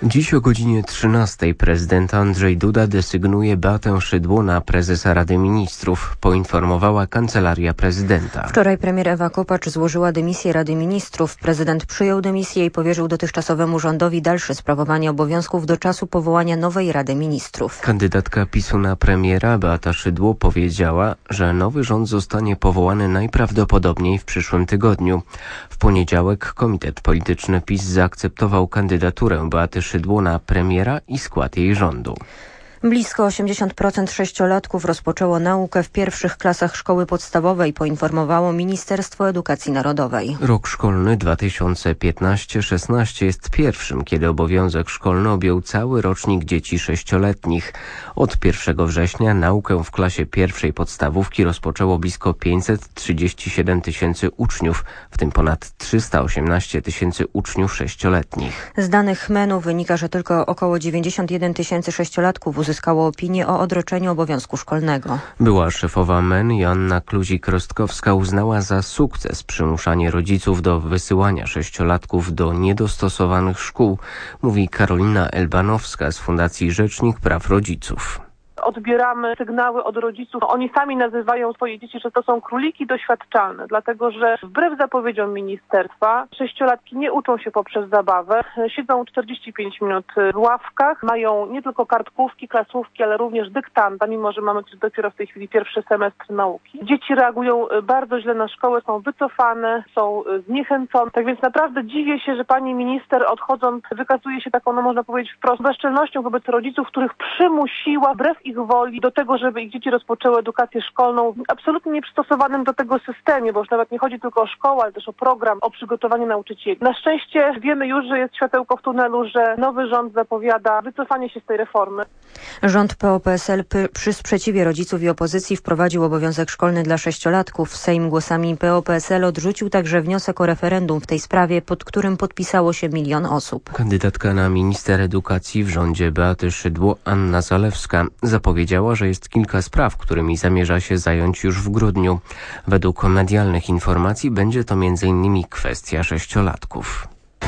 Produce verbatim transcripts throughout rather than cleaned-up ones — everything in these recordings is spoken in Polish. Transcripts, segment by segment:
Dziś o godzinie trzynastej prezydent Andrzej Duda desygnuje Beatę Szydło na prezesa Rady Ministrów, poinformowała Kancelaria Prezydenta. Wczoraj premier Ewa Kopacz złożyła dymisję Rady Ministrów. Prezydent przyjął dymisję i powierzył dotychczasowemu rządowi dalsze sprawowanie obowiązków do czasu powołania nowej Rady Ministrów. Kandydatka PiSu na premiera Beata Szydło powiedziała, że nowy rząd zostanie powołany najprawdopodobniej w przyszłym tygodniu. W poniedziałek Komitet Polityczny PiS zaakceptował kandydaturę Beaty Szydło na premiera i skład jej rządu. Blisko osiemdziesiąt procent sześciolatków rozpoczęło naukę w pierwszych klasach szkoły podstawowej, poinformowało Ministerstwo Edukacji Narodowej. Rok szkolny dwa tysiące piętnasty szesnasty jest pierwszym, kiedy obowiązek szkolny objął cały rocznik dzieci sześcioletnich. Od pierwszego września naukę w klasie pierwszej podstawówki rozpoczęło blisko pięćset trzydzieści siedem tysięcy uczniów, w tym ponad trzysta osiemnaście tysięcy uczniów sześcioletnich. Z danych M E N u wynika, że tylko około dziewięćdziesiąt jeden tysięcy sześciolatków uzyskało opinię o odroczeniu obowiązku szkolnego. Była szefowa M E N Joanna Kluzik-Rostkowska uznała za sukces przymuszanie rodziców do wysyłania sześciolatków do niedostosowanych szkół, mówi Karolina Elbanowska z Fundacji Rzecznik Praw Rodziców. Odbieramy sygnały od rodziców. Oni sami nazywają swoje dzieci, że to są króliki doświadczalne, dlatego że wbrew zapowiedziom ministerstwa sześciolatki nie uczą się poprzez zabawę. Siedzą czterdzieści pięć minut w ławkach, mają nie tylko kartkówki, klasówki, ale również dyktanda, mimo że mamy dopiero w tej chwili pierwszy semestr nauki. Dzieci reagują bardzo źle na szkołę, są wycofane, są zniechęcone. Tak więc naprawdę dziwię się, że pani minister odchodząc wykazuje się taką, no można powiedzieć wprost, bezczelnością wobec rodziców, których przymusiła wbrew ich woli do tego, żeby ich dzieci rozpoczęły edukację szkolną w absolutnie nieprzystosowanym do tego systemie, bo już nawet nie chodzi tylko o szkołę, ale też o program, o przygotowanie nauczycieli. Na szczęście wiemy już, że jest światełko w tunelu, że nowy rząd zapowiada wycofanie się z tej reformy. Rząd P O P S L przy sprzeciwie rodziców i opozycji wprowadził obowiązek szkolny dla sześciolatków. Sejm głosami P O P S L odrzucił także wniosek o referendum w tej sprawie, pod którym podpisało się milion osób. Kandydatka na minister edukacji w rządzie Beaty Szydło, Anna Zalewska, zapowiedziała, że jest kilka spraw, którymi zamierza się zająć już w grudniu. Według medialnych informacji będzie to między innymi kwestia sześciolatków.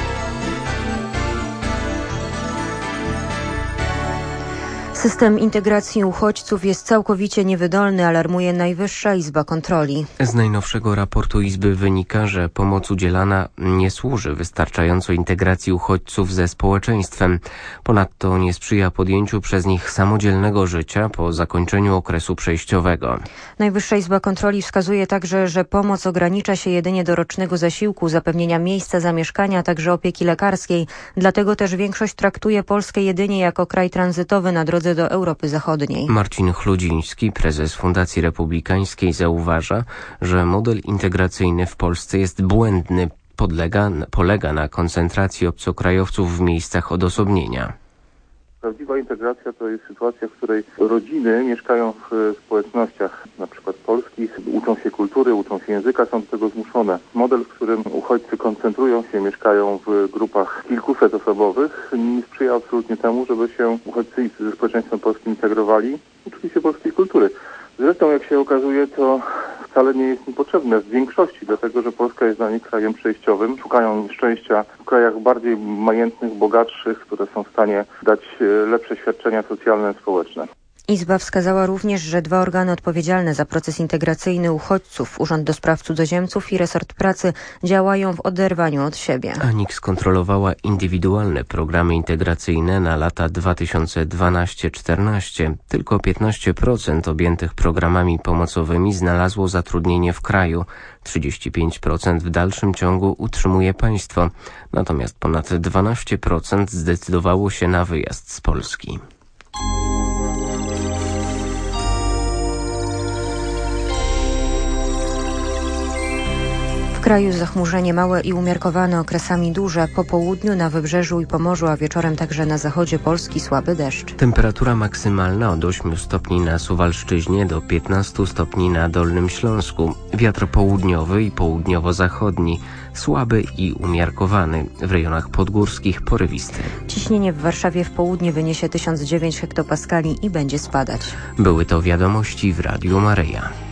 System integracji uchodźców jest całkowicie niewydolny, alarmuje Najwyższa Izba Kontroli. Z najnowszego raportu Izby wynika, że pomoc udzielana nie służy wystarczająco integracji uchodźców ze społeczeństwem. Ponadto nie sprzyja podjęciu przez nich samodzielnego życia po zakończeniu okresu przejściowego. Najwyższa Izba Kontroli wskazuje także, że pomoc ogranicza się jedynie do rocznego zasiłku, zapewnienia miejsca zamieszkania, a także opieki lekarskiej. Dlatego też większość traktuje Polskę jedynie jako kraj tranzytowy na drodze do Europy Zachodniej. Marcin Chludziński, prezes Fundacji Republikańskiej, zauważa, że model integracyjny w Polsce jest błędny, podlega, polega na koncentracji obcokrajowców w miejscach odosobnienia. Prawdziwa integracja to jest sytuacja, w której rodziny mieszkają w społecznościach, na przykład polskich, uczą się kultury, uczą się języka, są do tego zmuszone. Model, w którym uchodźcy koncentrują się, mieszkają w grupach kilkuset osobowych, nie sprzyja absolutnie temu, żeby się uchodźcy ze społeczeństwem polskim integrowali, uczyli się polskiej kultury. Zresztą, jak się okazuje, to wcale nie jest im potrzebne w większości, dlatego że Polska jest dla nich krajem przejściowym. Szukają szczęścia w krajach bardziej majętnych, bogatszych, które są w stanie dać lepsze świadczenia socjalne, społeczne. Izba wskazała również, że dwa organy odpowiedzialne za proces integracyjny uchodźców, Urząd do Spraw Cudzoziemców i Resort Pracy, działają w oderwaniu od siebie. A N I K skontrolowała indywidualne programy integracyjne na lata dwa tysiące dwunasty do czternastego. Tylko piętnaście procent objętych programami pomocowymi znalazło zatrudnienie w kraju. trzydzieści pięć procent w dalszym ciągu utrzymuje państwo. Natomiast ponad dwanaście procent zdecydowało się na wyjazd z Polski. W kraju zachmurzenie małe i umiarkowane, okresami duże. Po południu na Wybrzeżu i Pomorzu, a wieczorem także na zachodzie Polski słaby deszcz. Temperatura maksymalna od ośmiu stopni na Suwalszczyźnie do piętnastu stopni na Dolnym Śląsku. Wiatr południowy i południowo-zachodni, słaby i umiarkowany. W rejonach podgórskich porywisty. Ciśnienie w Warszawie w południe wyniesie tysiąc dziewięć hektopaskali i będzie spadać. Były to wiadomości w Radiu Maryja.